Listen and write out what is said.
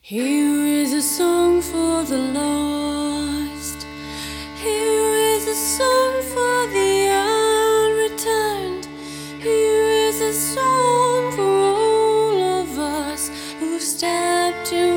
Here is a song for the lost. Here is a song for the unreturned. Here is a song for all of us who stepped to